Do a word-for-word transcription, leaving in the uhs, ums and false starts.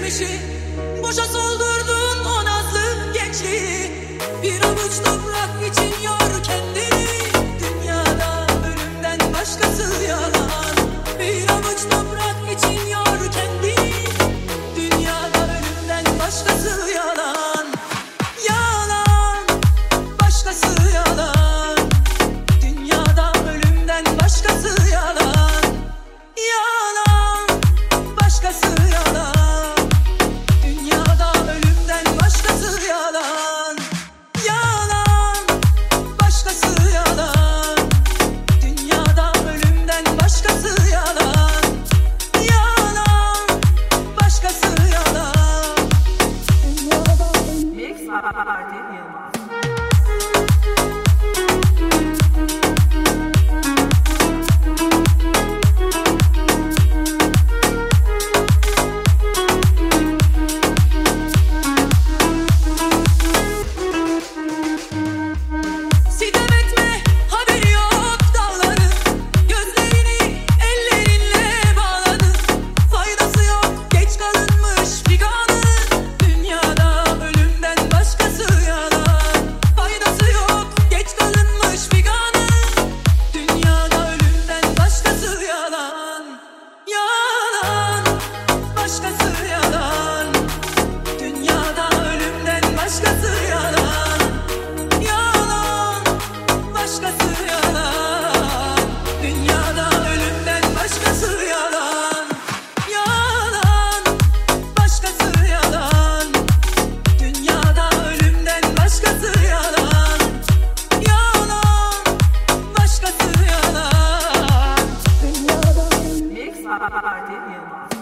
geçmişi, boşa soldurdun o nazlı gençliği. Bir avuç toprak için yor kendini, dünyada ölümden başkası yalan. Bir avuç toprak için yor kendini, dünyada ölümden başkası yalan. Yalan, başkası yalan, dünyada ölümden başkası yalan. Yalan, başkası yalan, dünyada ölümden başkası yalan. Yalan, başkası yalan, dünyada ölümden başkası yalan. Yalan, başkası yalan, dünyada Mix Party Yılmaz. Sitem etme, haberi yok dağların, gözlerini ellerinle bağladın. Faydası yok, geç kalınmış figanın, dünyada ölümden başkası yalan. Faydası yok, geç kalınmış figanın, dünyada ölümden başkası yalan. Yalan, başkası yalan, dünyada ölümden başkası yalan. Yalan, başkası yalan, dünyada ölümden başkası yalan. Yalan, başkası yalan, dünyada ölümden başkası yalan. Yalan, başkası yalan, dünyada Mix Party Yılmaz.